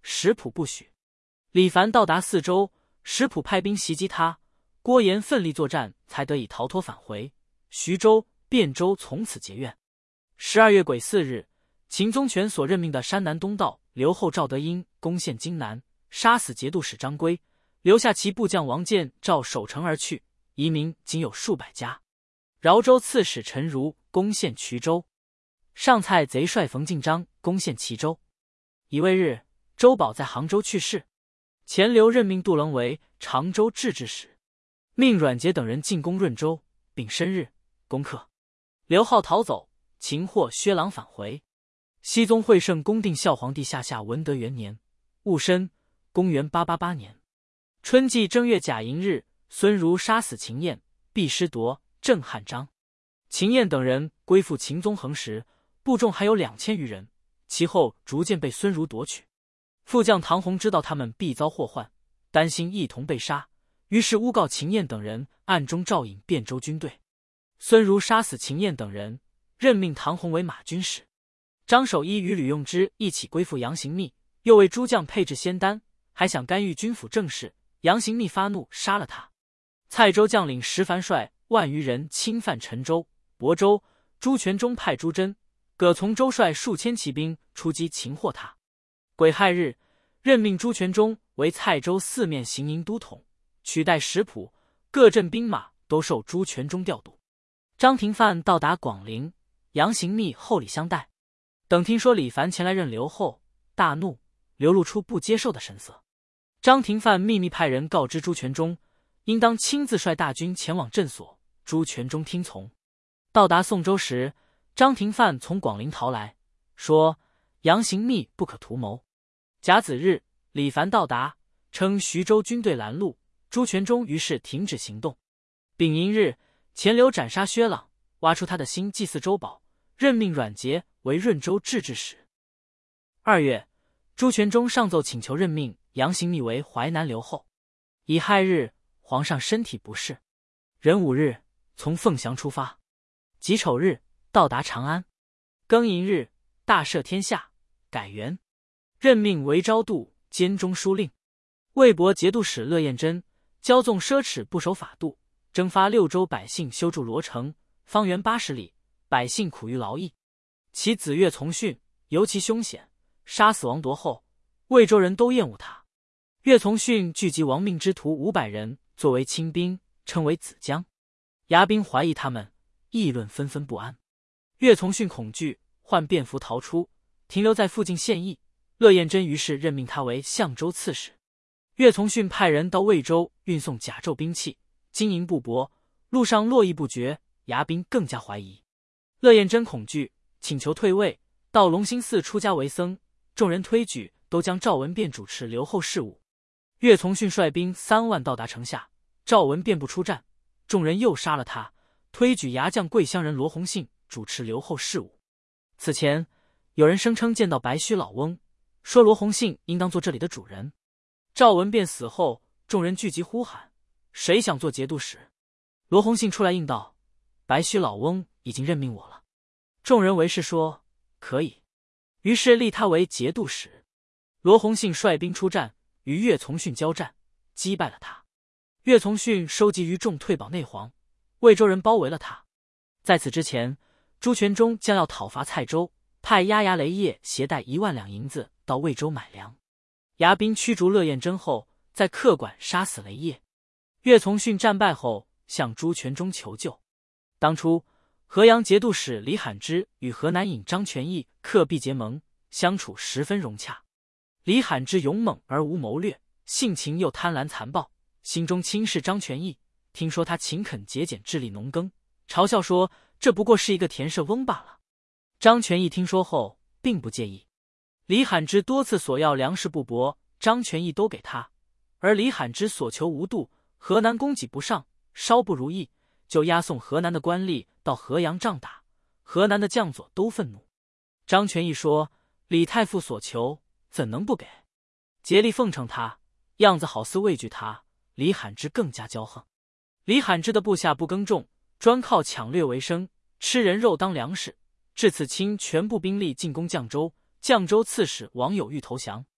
石浦不许。李凡到达四州，石浦派兵袭击他，郭延奋力作战，才得以逃脱返回。徐州、汴州从此结怨。12月癸巳日，秦宗权所任命的山南东道留后赵德英攻陷荆南，杀死节度使张圭，留下其部将王建照守城而去，遗民仅有数百家。饶州刺史陈如攻陷衢州，上蔡贼帅冯敬章攻陷齐州。乙未日，周保在杭州去世。钱镠任命杜棱为常州制置使，命阮杰等人进攻润州，并申日攻克。刘浩逃走，擒获薛朗返回。熹宗惠圣恭定孝皇帝下文德元年戊申，公元888年春季正月甲寅日，孙儒杀死秦彦，毕师铎、郑汉章。秦彦等人归附秦宗衡时，部众还有2000余人，其后逐渐被孙儒夺取。副将唐弘知道他们必遭祸患，担心一同被杀，于是诬告秦彦等人暗中召引汴州军队。孙儒杀死秦彦等人，任命唐弘为马军使。张守一与吕用之一起归附杨行密，又为诸将配置仙丹，还想干预军府政事。杨行密发怒，杀了他。蔡州将领石凡率万余人侵犯陈州、亳州，朱全忠派朱珍、葛从周率数千骑兵出击擒获他。癸亥日，任命朱全忠为蔡州四面行营都统，取代石浦，各镇兵马都受朱全忠调度。张廷范到达广陵，杨行密厚礼相待。等听说李凡前来任留后，大怒，流露出不接受的神色。张廷范秘密派人告知朱全忠，应当亲自率大军前往镇所。朱全忠听从。到达宋州时，张廷范从广陵逃来，说杨行密不可图谋。甲子日，李凡到达，称徐州军队拦路，朱全忠于是停止行动。丙寅日，钱镠斩杀薛朗，挖出他的心祭祀周保，任命阮杰为润州制置使。2月，朱全忠上奏请求任命杨行密为淮南留后。乙亥日，皇上身体不适，壬午日从凤翔出发，己丑日到达长安。庚寅日，大赦天下，改元，任命为昭度兼中书令。魏博节度使乐彦真骄纵奢侈，不守法度，征发6州百姓修筑罗城，方圆80里，百姓苦于劳役。其子岳从训尤其凶险，杀死王铎后，魏州人都厌恶他。岳从训聚集亡命之徒500人，作为亲兵，称为子将。牙兵怀疑他们，议论纷纷不安。岳从训恐惧，换便服逃出，停留在附近献艺。乐彦真于是任命他为相州刺史。岳从训派人到魏州运送甲胄兵器，经营布帛，路上络绎不绝，牙兵更加怀疑。乐彦真恐惧，请求退位，到隆兴寺出家为僧。众人推举，都将赵文变主持留后事务。岳从训率兵3万到达城下，赵文变不出战，众人又杀了他，推举牙将桂乡人罗弘信主持留后事务。此前有人声称见到白须老翁，说罗弘信应当做这里的主人。赵文变死后，众人聚集呼喊，谁想做节度使？罗弘信出来应道，白须老翁已经任命我了。众人为是说可以，于是立他为节度使。罗弘信率兵出战，与岳从训交战，击败了他。岳从训收集余众退保内黄，魏州人包围了他。在此之前，朱全忠将要讨伐蔡州，派押牙雷业携带1万两银子到魏州买粮。牙兵驱逐乐彦真后，在客馆杀死雷业。岳从训战败后，向朱全忠求救。当初河阳节度使李罕之与河南尹张全义克必结盟，相处十分融洽。李罕之勇猛而无谋略，性情又贪婪残暴，心中轻视张全义。听说他勤恳节俭，致力农耕，嘲笑说这不过是一个田舍翁罢了。张全义听说后并不介意。李罕之多次索要粮食布帛，张全义都给他，而李罕之所求无度，河南供给不上，稍不如意，就押送河南的官吏到河阳仗打。河南的将佐都愤怒。张全义说李太傅所求怎能不给，竭力奉承他，样子好似畏惧他。李罕之更加骄横。李罕之的部下不耕种，专靠抢掠为生，吃人肉当粮食。至此清全部兵力进攻绛州，绛州刺史王有玉投降。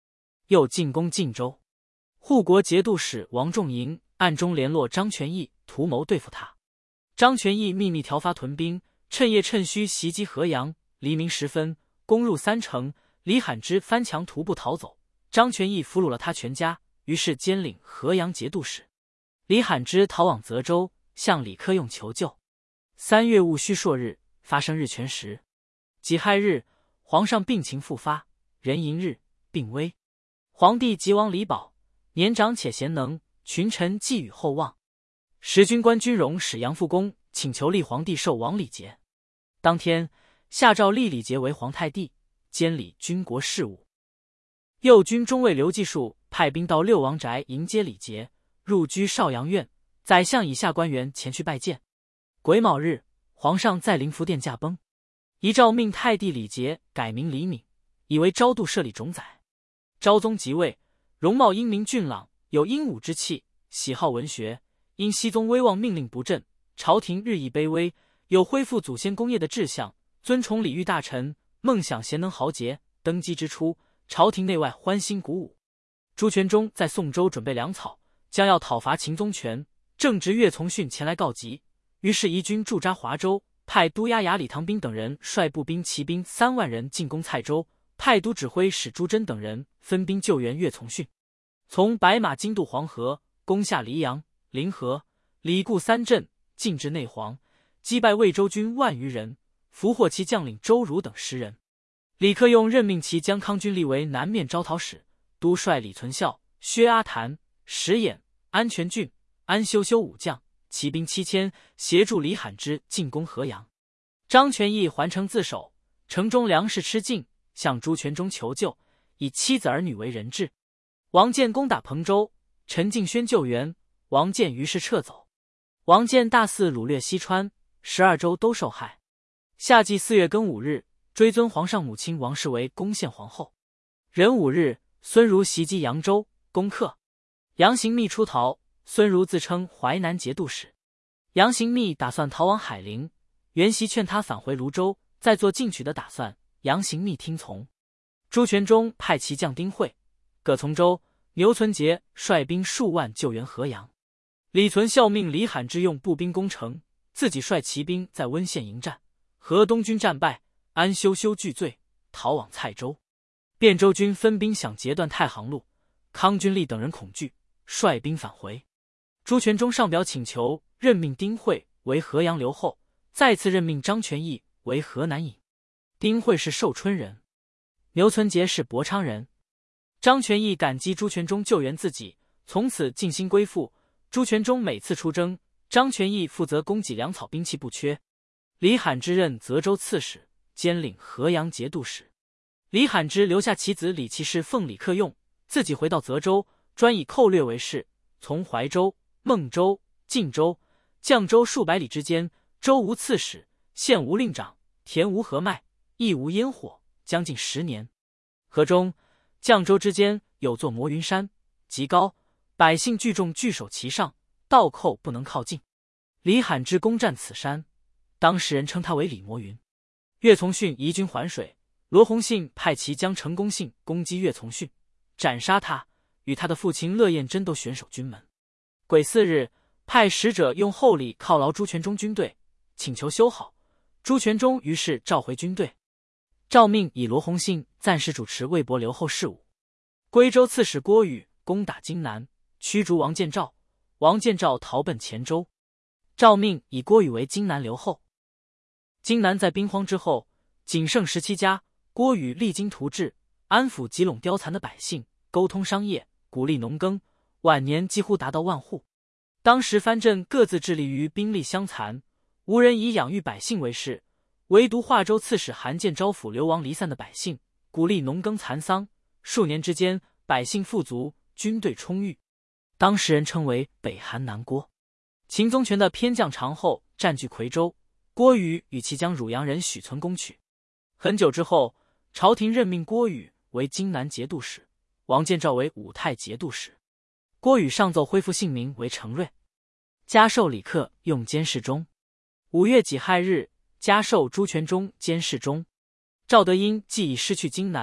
又进攻晋州。护国节度使王仲营暗中联络张全义，图谋对付他。张全义秘密调发屯兵，趁夜趁虚袭击河阳。黎明时分，攻入3城，李罕之翻墙徒步逃走。张全义俘虏了他全家，于是兼领河阳节度使。李罕之逃往泽州，向李克用求救。3月戊戌朔日，发生日全食。己亥日，皇上病情复发，壬寅日，病危。皇帝即王李宝，年长且贤能，群臣寄予厚望。时军官军容使杨复恭请求立皇帝授王李节。当天，下诏立李节为皇太帝，监理军国事务。右军中尉刘继树派兵到六王宅迎接李节，入居少阳院，宰相以下官员前去拜见。癸卯日，皇上在灵福殿驾崩，遗诏命太帝李节改名李敏，以为昭度摄理种宰。昭宗即位，容貌英明俊朗，有英武之气，喜好文学。因熹宗威望命令不振，朝廷日益卑微，有恢复祖先功业的志向，尊崇礼遇大臣，梦想贤能豪杰。登基之初，朝廷内外欢欣鼓舞。朱全忠在宋州准备粮草，将要讨伐秦宗权，正值岳从训前来告急，于是移军驻扎华州，派都押牙李唐斌等人率步兵骑兵3万人进攻蔡州，派都指挥使朱桢等人分兵救援岳从训。从白马经渡黄河，攻下黎阳、临河、李固3镇，进至内黄，击败魏州军万余人，俘获其将领周儒等10人。李克用任命其将康君立为南面招讨使，督率李存孝、薛阿谭、石演、安全俊、安修修5将，骑兵7000，协助李罕之进攻河阳。张全义还城自守，城中粮食吃尽，向朱全忠求救，以妻子儿女为人质。王建攻打彭州，陈敬轩救援，王建于是撤走。王建大肆掳掠西川，12州都受害。夏季4月庚午日，追尊皇上母亲王氏为恭献皇后。壬午日，孙儒袭击扬州，攻克。杨行密出逃，孙儒自称淮南节度使。杨行密打算逃往海陵，袁熙劝他返回泸州，再做进取的打算。杨行密听从。朱全忠派骑将丁会、葛从周、牛存杰率兵数万救援河阳。李存孝命李罕之用步兵攻城，自己率骑兵在温县迎战。河东军战败，安修修惧罪，逃往蔡州。汴州军分兵想截断太行路，康君立等人恐惧，率兵返回。朱全忠上表请求任命丁会为河阳留后，再次任命张全义为河南尹。丁会是寿春人，牛存杰是博昌人。张全义感激朱全忠救援自己，从此尽心归附。朱全忠每次出征，张全义负责供给粮草兵器不缺。李罕之任泽州刺史，兼领河阳节度使。李罕之留下其子李其士奉李克用，自己回到泽州，专以寇掠为事，从怀州、孟州、晋州、绛州数百里之间，州无刺史，县无令长，田无河脉，亦无烟火，将近10年。河中、绛州之间有座摩云山，极高，百姓聚众聚守其上，盗寇不能靠近。李罕之攻占此山，当时人称他为李摩云。岳从训移军环水，罗弘信派其将成公信攻击岳从训，斩杀他，与他的父亲乐彦真都选守军门。癸巳日，派使者用厚礼犒劳朱全忠军队，请求修好。朱全忠于是召回军队，诏命以罗弘信暂时主持魏博留后事务。归州刺史郭宇攻打荆南，驱逐王建照，王建照逃奔黔州，诏命以郭宇为荆南留后。荆南在兵荒之后，仅剩17家，郭宇励精图治，安抚集拢凋残的百姓，沟通商业，鼓励农耕，晚年几乎达到万户。当时藩镇各自致力于兵力相残，无人以养育百姓为事，唯独华州刺史韩建招抚流亡离散的百姓，鼓励农耕蚕桑，数年之间，百姓富足，军队充裕。当时人称为北韩南郭。秦宗权的偏将长后占据夔州，郭宇与其将汝阳人许存攻取。很久之后，朝廷任命郭宇为荆南节度使，王建照为武泰节度使。郭宇上奏恢复姓名为程瑞，加授李克用监视中。5月己亥日，加授朱全忠监视中。赵德英既已失去荆南，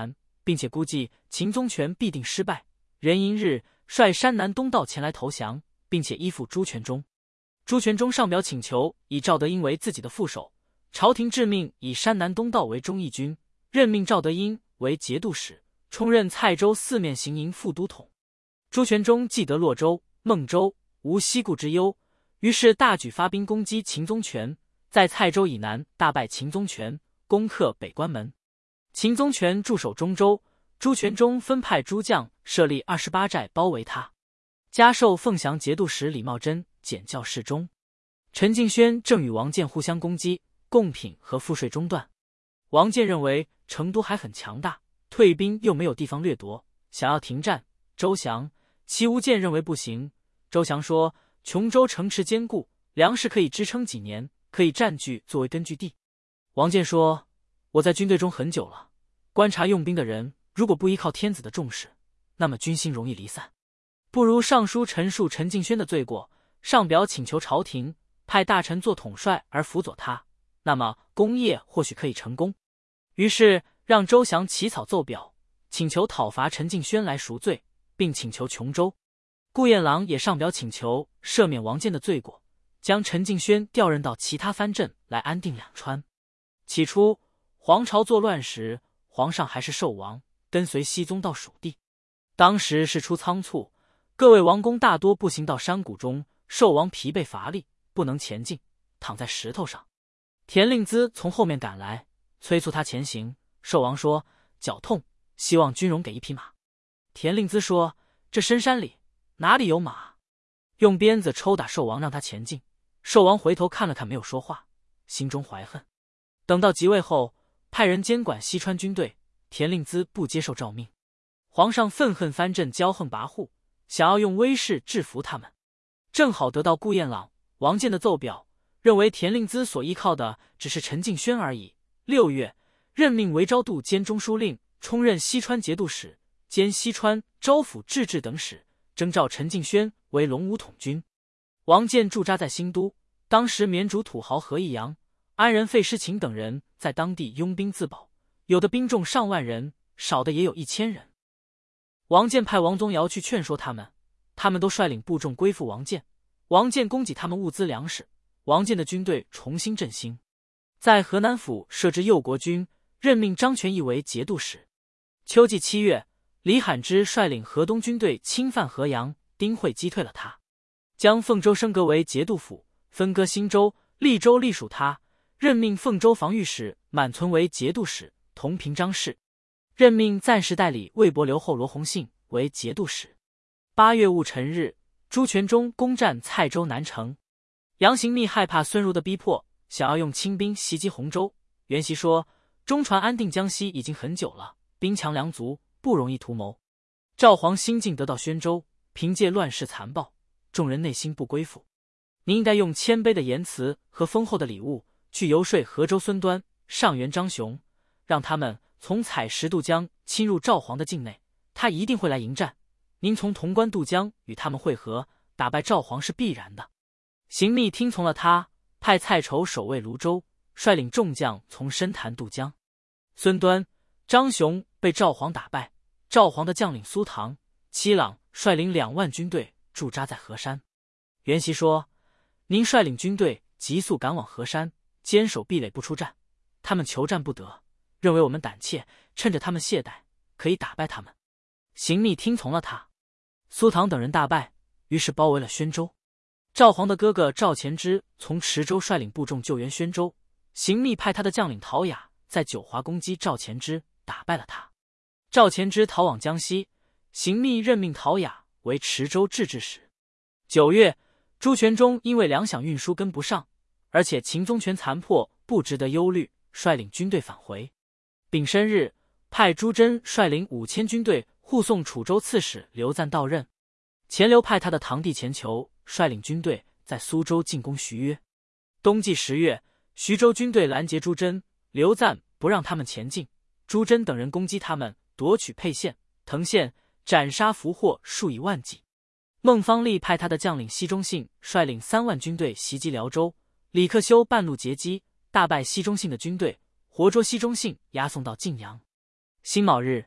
并且估计秦宗权必定失败，壬寅日率山南东道前来投降，并且依附朱全忠。朱全忠上表请求以赵德英为自己的副手，朝廷致命以山南东道为忠义军，任命赵德英为节度使，充任蔡州四面行营副都统。朱全忠既得洛州、孟州，无西顾之忧，于是大举发兵攻击秦宗权，在蔡州以南大败秦宗权，攻克北关门。秦宗权驻守中州，朱全忠分派诸将设立28寨包围他。加授凤翔节度使李茂贞检校侍中。陈敬轩正与王建互相攻击，贡品和赋税中断。王建认为成都还很强大，退兵又没有地方掠夺，想要停战。周祥、齐无间认为不行。周祥说，琼州城池坚固，粮食可以支撑几年，可以占据作为根据地。王建说，我在军队中很久了，观察用兵的人如果不依靠天子的重视，那么军心容易离散，不如上书陈述陈敬轩的罪过，上表请求朝廷派大臣做统帅而辅佐他，那么功业或许可以成功。于是让周祥起草奏表，请求讨伐陈敬轩来赎罪，并请求琼州。顾彦郎也上表请求赦免王建的罪过，将陈敬轩调任到其他藩镇来安定两川。起初黄巢作乱时，皇上还是寿王，跟随熹宗到蜀地。当时事出仓促，各位王公大多步行到山谷中，寿王疲惫乏力，不能前进，躺在石头上。田令孜从后面赶来，催促他前行。寿王说脚痛，希望军容给一匹马。田令孜说，这深山里哪里有马？用鞭子抽打寿王，让他前进。寿王回头看了看，没有说话，心中怀恨。等到即位后，派人监管西川军队，田令孜不接受诏命。皇上愤恨藩镇骄横跋扈，想要用威势制服他们。正好得到顾彦朗、王建的奏表，认为田令孜所依靠的只是陈敬轩而已。6月，任命韦昭度兼中书令，充任西川节度使，兼西川、州府制置等使，征召陈敬轩为龙武统军。王建驻扎在新都，当时缅主土豪何义阳、安人费诗勤等人在当地拥兵自保，有的兵众上万人，少的也有1000人。王建派王宗尧去劝说他们，他们都率领部众归附王建。王建供给他们物资粮食，王建的军队重新振兴。在河南府设置右国军，任命张全义为节度使。秋季7月，李罕之率领河东军队侵犯河阳，丁会击退了他，将凤州升格为节度府，分割新州、利州隶属他，任命凤州防御使满存为节度使，同平章事，任命暂时代理魏博留后罗弘信为节度使。8月戊辰日，朱全忠攻占蔡州南城。杨行密害怕孙儒的逼迫，想要用轻兵袭击洪州。袁熙说，中传安定江西已经很久了，兵强粮足，不容易图谋。赵皇新晋得到宣州，凭借乱世残暴，众人内心不归附。你应该用谦卑的言辞和丰厚的礼物去游说河州孙端、上元张雄，让他们从采石渡江侵入赵皇的境内，他一定会来迎战。您从潼关渡江与他们会合，打败赵皇是必然的。邢密听从了他，派蔡畴守卫泸州，率领众将从深潭渡江。孙端、张雄被赵皇打败，赵皇的将领苏唐、七朗率领2万军队驻扎在河山。袁熙说，您率领军队急速赶往河山，坚守壁垒不出战，他们求战不得，认为我们胆怯，趁着他们懈怠，可以打败他们。邢密听从了他。苏唐等人大败，于是包围了宣州。赵皇的哥哥赵虔之从池州率领部众救援宣州，邢密派他的将领陶雅在九华攻击赵虔之，打败了他。赵虔之逃往江西，邢密任命陶雅为池州制置使。9月，朱全忠因为粮饷运输跟不上，而且秦宗权残破，不值得忧虑，率领军队返回。丙申日，派朱桢率领5000军队护送楚州刺史刘赞到任。钱镠派他的堂弟钱求率领军队在苏州进攻徐约。冬季10月，徐州军队拦截朱桢、刘赞，不让他们前进。朱桢等人攻击他们，夺取沛县、滕县，斩杀俘获数以万计。孟方立派他的将领西忠信率领3万军队袭击辽州，李克修半路截击，大败西忠信的军队，活捉西忠信，押送到晋阳。辛卯日，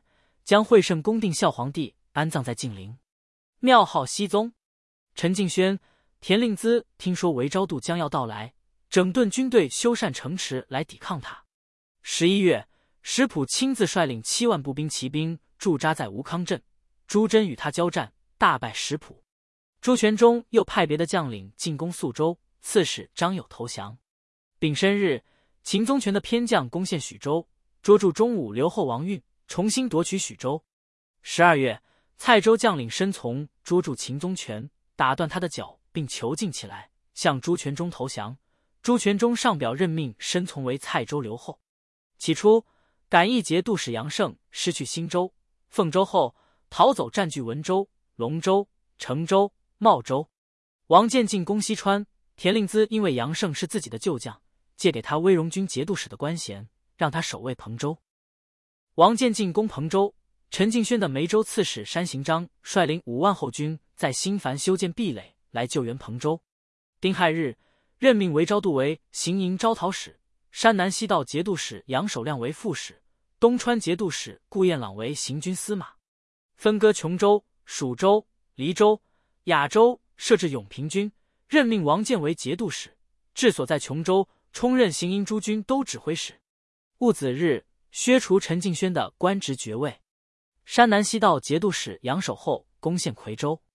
将惠圣恭定孝皇帝安葬在晋陵，庙号熙宗。陈敬轩、田令孜听说韦昭度将要到来，整顿军队，修缮城池来抵抗他。11月，石普亲自率领7万步兵骑兵驻扎在吴康镇，朱桢与他交战，大败石普。朱全忠又派别的将领进攻宿州，刺史张友投降。丙申日，秦宗权的偏将攻陷许州，捉住中武留后王运，重新夺取许州。12月，蔡州将领申从捉住秦宗权，打断他的脚，并囚禁起来，向朱全忠投降。朱全忠上表任命申从为蔡州留后。起初，感义节度使杨胜失去新州、凤州后，逃走占据文州、龙州、成州、茂州。王建进攻西川，田令孜因为杨胜是自己的旧将，借给他威荣军节度使的官衔，让他守卫彭州。王建进攻彭州，陈敬轩的梅州刺史山行章率领5万后军在新繁修建壁垒来救援彭州。丁亥日，任命韦昭度为行营招讨使，山南西道节度使杨守亮为副使，东川节度使顾彦朗为行军司马。分割琼州、蜀州、黎州、雅州，设置永平军，任命王建为节度使，治所在琼州，充任行营诸军都指挥使。戊子日，削除陈敬轩的官职爵位。山南西道节度使杨守厚攻陷夔州，